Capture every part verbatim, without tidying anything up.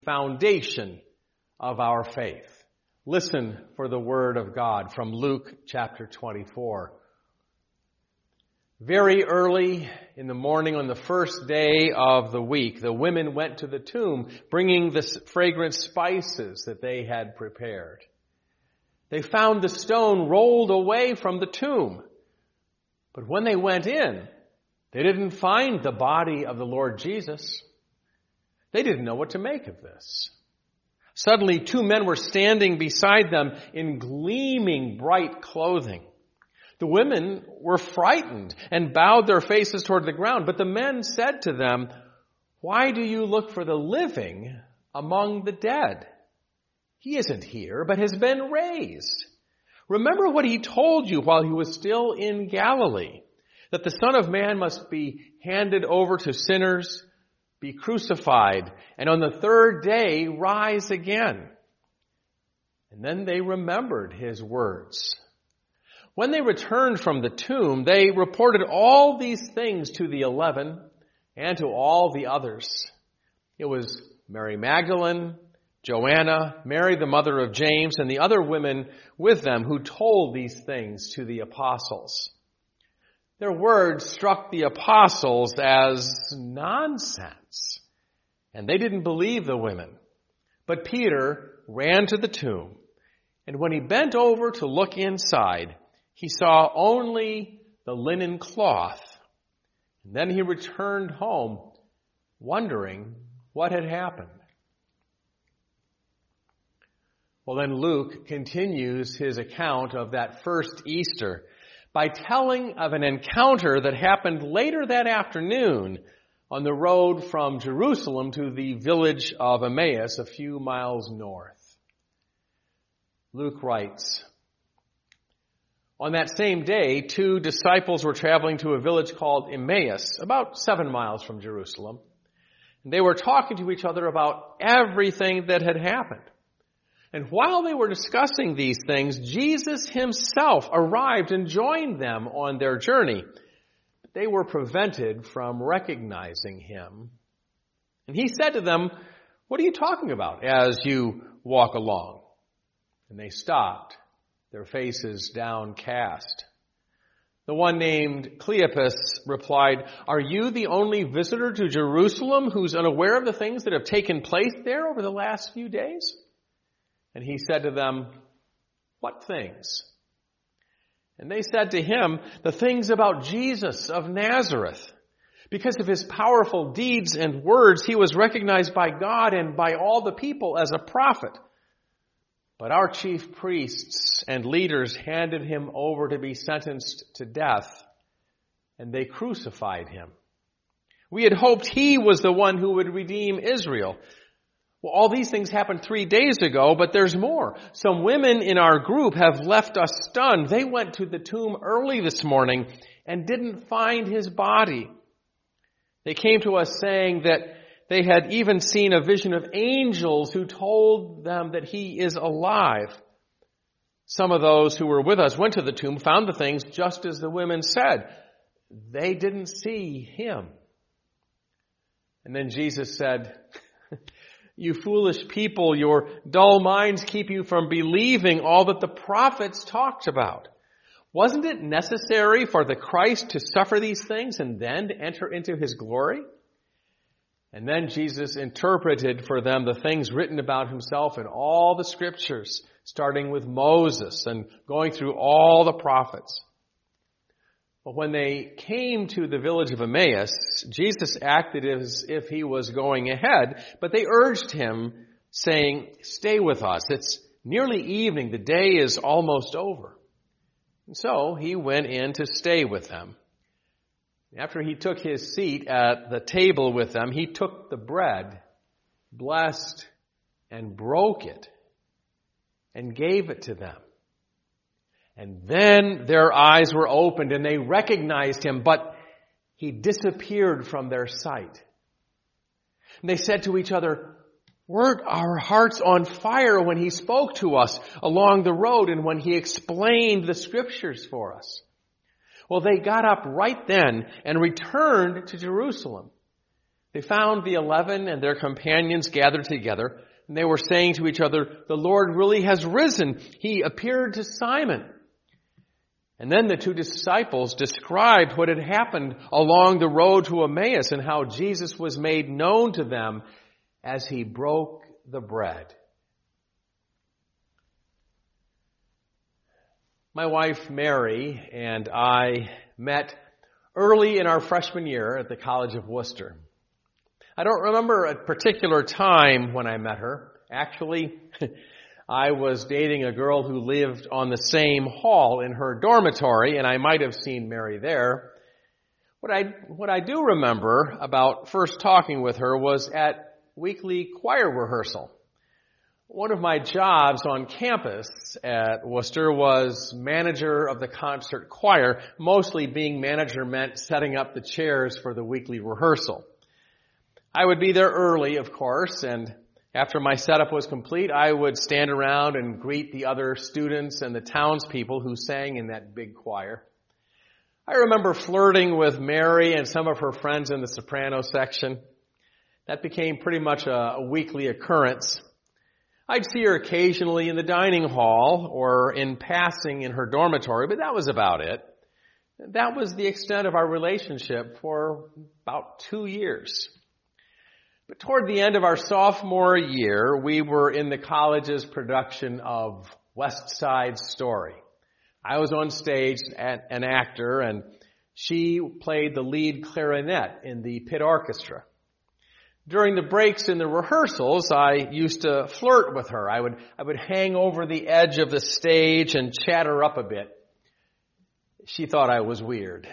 Foundation of our faith. Listen for the word of God from Luke chapter twenty-four. Very early in the morning on the first day of the week, the women went to the tomb bringing the fragrant spices that they had prepared. They found the stone rolled away from the tomb. But when they went in, they didn't find the body of the Lord Jesus. They didn't know what to make of this. Suddenly, two men were standing beside them in gleaming bright clothing. The women were frightened and bowed their faces toward the ground. But the men said to them, "Why do you look for the living among the dead? He isn't here, but has been raised. Remember what he told you while he was still in Galilee, that the Son of Man must be handed over to sinners, be crucified, and on the third day rise again." And then they remembered his words. When they returned from the tomb, they reported all these things to the eleven and to all the others. It was Mary Magdalene, Joanna, Mary the mother of James, and the other women with them who told these things to the apostles. Their words struck the apostles as nonsense, and they didn't believe the women. But Peter ran to the tomb, and when he bent over to look inside, he saw only the linen cloth. And then he returned home, wondering what had happened. Well, then Luke continues his account of that first Easter by telling of an encounter that happened later that afternoon on the road from Jerusalem to the village of Emmaus, a few miles north. Luke writes, "On that same day, two disciples were traveling to a village called Emmaus, about seven miles from Jerusalem. And they were talking to each other about everything that had happened. And while they were discussing these things, Jesus himself arrived and joined them on their journey. But they were prevented from recognizing him. And he said to them, 'What are you talking about as you walk along?' And they stopped, their faces downcast. The one named Cleopas replied, 'Are you the only visitor to Jerusalem who's unaware of the things that have taken place there over the last few days?' And he said to them, 'What things?' And they said to him, 'The things about Jesus of Nazareth. Because of his powerful deeds and words, he was recognized by God and by all the people as a prophet. But our chief priests and leaders handed him over to be sentenced to death, and they crucified him. We had hoped he was the one who would redeem Israel.' Well, all these things happened three days ago, but there's more. Some women in our group have left us stunned. They went to the tomb early this morning and didn't find his body. They came to us saying that they had even seen a vision of angels who told them that he is alive. Some of those who were with us went to the tomb, found the things just as the women said. They didn't see him." And then Jesus said, "You foolish people, your dull minds keep you from believing all that the prophets talked about. Wasn't it necessary for the Christ to suffer these things and then to enter into his glory?" And then Jesus interpreted for them the things written about himself in all the scriptures, starting with Moses and going through all the prophets. But when they came to the village of Emmaus, Jesus acted as if he was going ahead, but they urged him, saying, "Stay with us. It's nearly evening. The day is almost over." And so he went in to stay with them. After he took his seat at the table with them, he took the bread, blessed, and broke it, and gave it to them. And then their eyes were opened and they recognized him, but he disappeared from their sight. And they said to each other, "Weren't our hearts on fire when he spoke to us along the road and when he explained the scriptures for us?" Well, they got up right then and returned to Jerusalem. They found the eleven and their companions gathered together, and they were saying to each other, "The Lord really has risen. He appeared to Simon." And then the two disciples described what had happened along the road to Emmaus and how Jesus was made known to them as he broke the bread. My wife, Mary, and I met early in our freshman year at the College of Worcester. I don't remember a particular time when I met her. Actually, I was dating a girl who lived on the same hall in her dormitory, and I might have seen Mary there. What I, what I do remember about first talking with her was at weekly choir rehearsal. One of my jobs on campus at Worcester was manager of the concert choir. Mostly being manager meant setting up the chairs for the weekly rehearsal. I would be there early, of course, and after my setup was complete, I would stand around and greet the other students and the townspeople who sang in that big choir. I remember flirting with Mary and some of her friends in the soprano section. That became pretty much a, a weekly occurrence. I'd see her occasionally in the dining hall or in passing in her dormitory, but that was about it. That was the extent of our relationship for about two years. But toward the end of our sophomore year, we were in the college's production of West Side Story. I was on stage as an actor, and she played the lead clarinet in the pit orchestra. During the breaks in the rehearsals, I used to flirt with her. I would, I would hang over the edge of the stage and chat her up a bit. She thought I was weird.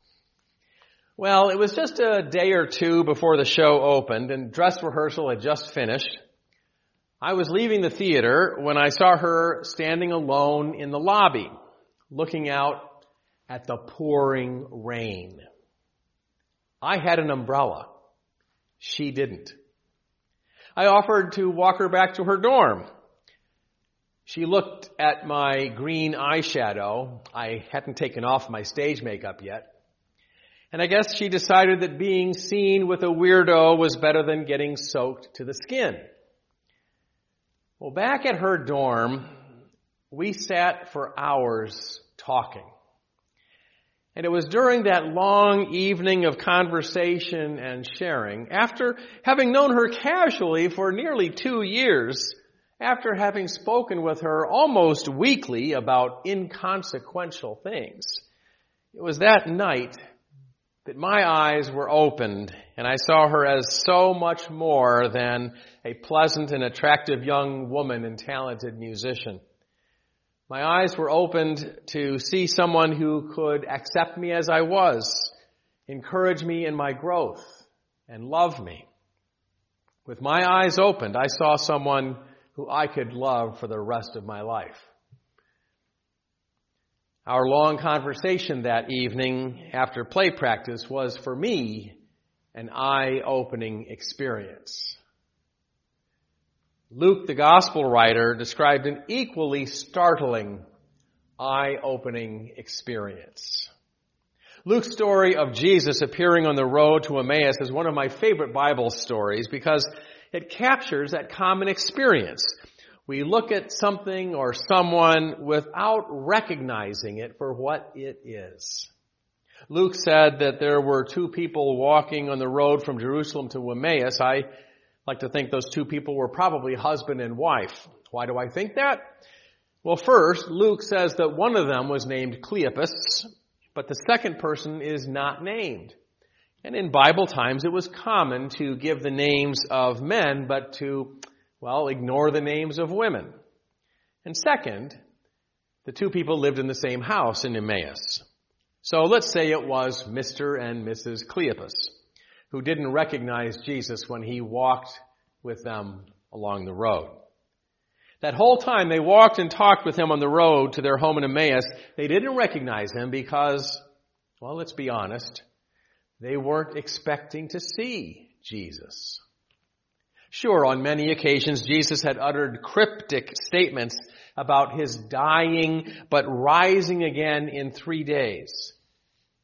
Well, it was just a day or two before the show opened, and dress rehearsal had just finished. I was leaving the theater when I saw her standing alone in the lobby, looking out at the pouring rain. I had an umbrella. She didn't. I offered to walk her back to her dorm. She looked at my green eyeshadow. I hadn't taken off my stage makeup yet. And I guess she decided that being seen with a weirdo was better than getting soaked to the skin. Well, back at her dorm, we sat for hours talking. And it was during that long evening of conversation and sharing, after having known her casually for nearly two years, after having spoken with her almost weekly about inconsequential things, it was that night that my eyes were opened and I saw her as so much more than a pleasant and attractive young woman and talented musician. My eyes were opened to see someone who could accept me as I was, encourage me in my growth, and love me. With my eyes opened, I saw someone who I could love for the rest of my life. Our long conversation that evening after play practice was, for me, an eye-opening experience. Luke, the gospel writer, described an equally startling, eye-opening experience. Luke's story of Jesus appearing on the road to Emmaus is one of my favorite Bible stories because it captures that common experience. We look at something or someone without recognizing it for what it is. Luke said that there were two people walking on the road from Jerusalem to Emmaus. I like to think those two people were probably husband and wife. Why do I think that? Well, first, Luke says that one of them was named Cleopas, but the second person is not named. And in Bible times, it was common to give the names of men, but to, well, ignore the names of women. And second, the two people lived in the same house in Emmaus. So let's say it was Mister and Missus Cleopas, who didn't recognize Jesus when he walked with them along the road. That whole time they walked and talked with him on the road to their home in Emmaus, they didn't recognize him because, well, let's be honest, they weren't expecting to see Jesus. Sure, on many occasions, Jesus had uttered cryptic statements about his dying but rising again in three days.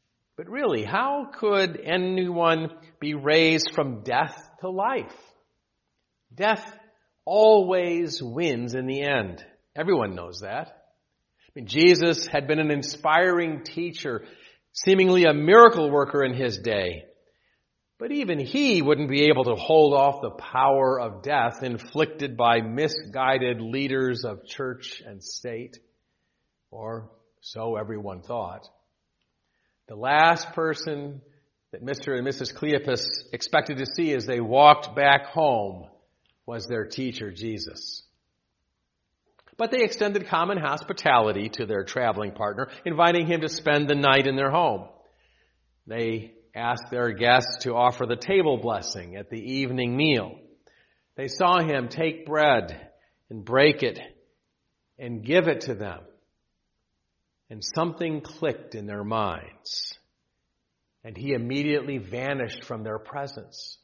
But really, how could anyone be raised from death to life? Death always wins in the end. Everyone knows that. I mean, Jesus had been an inspiring teacher, seemingly a miracle worker in his day. But even he wouldn't be able to hold off the power of death inflicted by misguided leaders of church and state. Or so everyone thought. The last person that Mister and Missus Cleopas expected to see as they walked back home was their teacher, Jesus. But they extended common hospitality to their traveling partner, inviting him to spend the night in their home. They asked their guests to offer the table blessing at the evening meal. They saw him take bread and break it and give it to them. And something clicked in their minds. And he immediately vanished from their presence.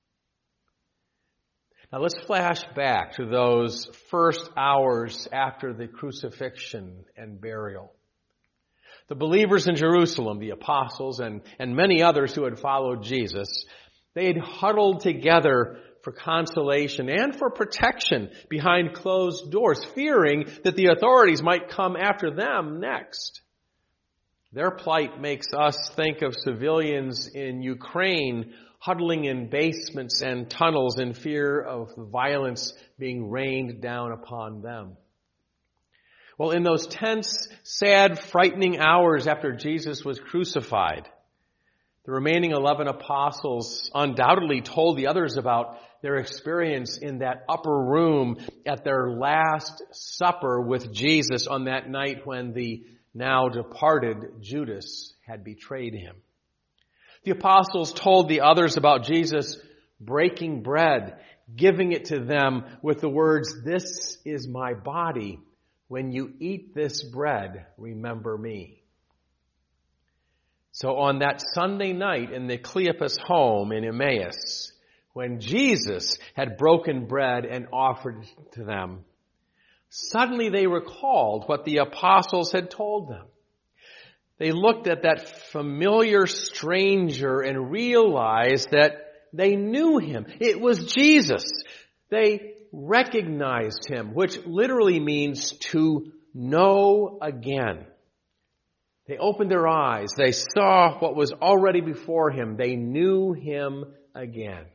Now let's flash back to those first hours after the crucifixion and burial. The believers in Jerusalem, the apostles, and, and many others who had followed Jesus, they had huddled together for consolation and for protection behind closed doors, fearing that the authorities might come after them next. Their plight makes us think of civilians in Ukraine huddling in basements and tunnels in fear of the violence being rained down upon them. Well, in those tense, sad, frightening hours after Jesus was crucified, the remaining eleven apostles undoubtedly told the others about their experience in that upper room at their last supper with Jesus on that night when the now departed Judas had betrayed him. The apostles told the others about Jesus breaking bread, giving it to them with the words, "This is my body. When you eat this bread, remember me." So on that Sunday night in the Cleopas home in Emmaus, when Jesus had broken bread and offered it to them, suddenly they recalled what the apostles had told them. They looked at that familiar stranger and realized that they knew him. It was Jesus. They recognized him, which literally means to know again. They opened their eyes. They saw what was already before him. They knew him again.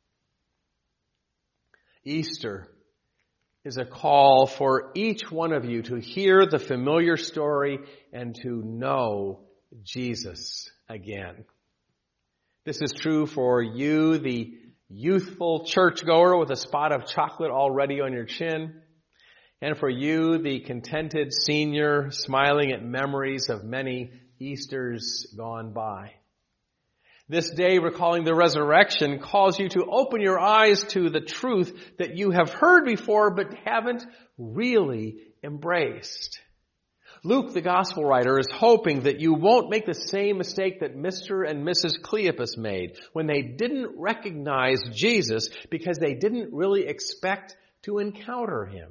Easter is a call for each one of you to hear the familiar story and to know Jesus again. This is true for you, the youthful churchgoer with a spot of chocolate already on your chin, and for you, the contented senior smiling at memories of many Easters gone by. This day, recalling the resurrection, calls you to open your eyes to the truth that you have heard before but haven't really embraced. Luke, the gospel writer, is hoping that you won't make the same mistake that Mister and Missus Cleopas made when they didn't recognize Jesus because they didn't really expect to encounter him.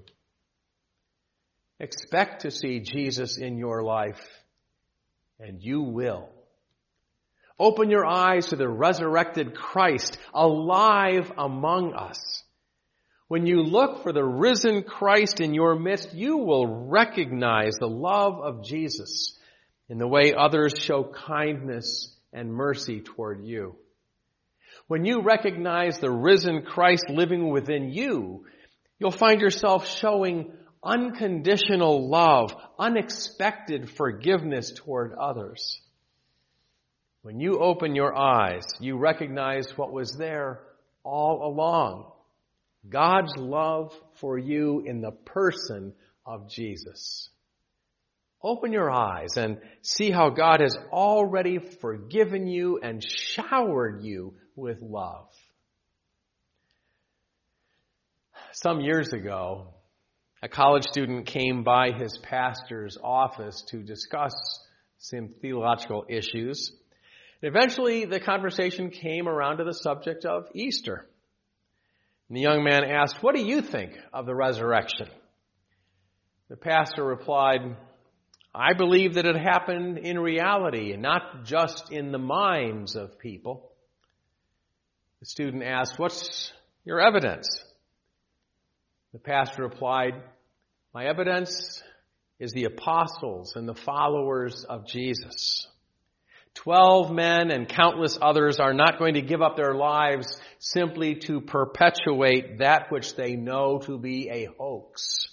Expect to see Jesus in your life, and you will. Open your eyes to the resurrected Christ, alive among us. When you look for the risen Christ in your midst, you will recognize the love of Jesus in the way others show kindness and mercy toward you. When you recognize the risen Christ living within you, you'll find yourself showing unconditional love, unexpected forgiveness toward others. When you open your eyes, you recognize what was there all along. God's love for you in the person of Jesus. Open your eyes and see how God has already forgiven you and showered you with love. Some years ago, a college student came by his pastor's office to discuss some theological issues. Eventually, the conversation came around to the subject of Easter. And the young man asked, "What do you think of the resurrection?" The pastor replied, I believe that it happened in reality and not just in the minds of people. The student asked, "What's your evidence?" The pastor replied, "My evidence is the apostles and the followers of Jesus. Twelve men and countless others are not going to give up their lives simply to perpetuate that which they know to be a hoax."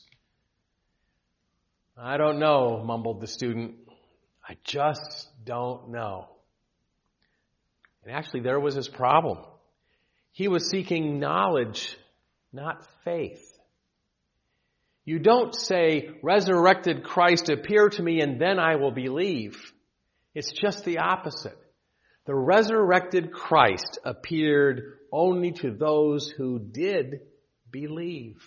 "I don't know," mumbled the student. "I just don't know." And actually, there was his problem. He was seeking knowledge, not faith. You don't say, "Resurrected Christ, appear to me and then I will believe." It's just the opposite. The resurrected Christ appeared only to those who did believe.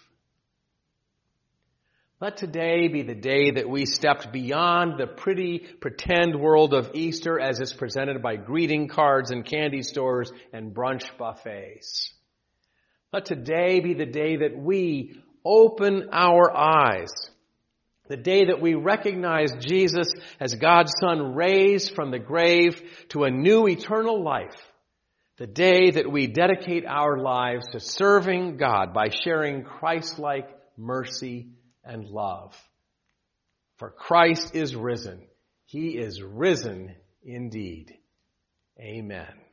Let today be the day that we stepped beyond the pretty pretend world of Easter as it's presented by greeting cards and candy stores and brunch buffets. Let today be the day that we open our eyes, the day that we recognize Jesus as God's Son raised from the grave to a new eternal life, the day that we dedicate our lives to serving God by sharing Christ-like mercy and love. For Christ is risen. He is risen indeed. Amen.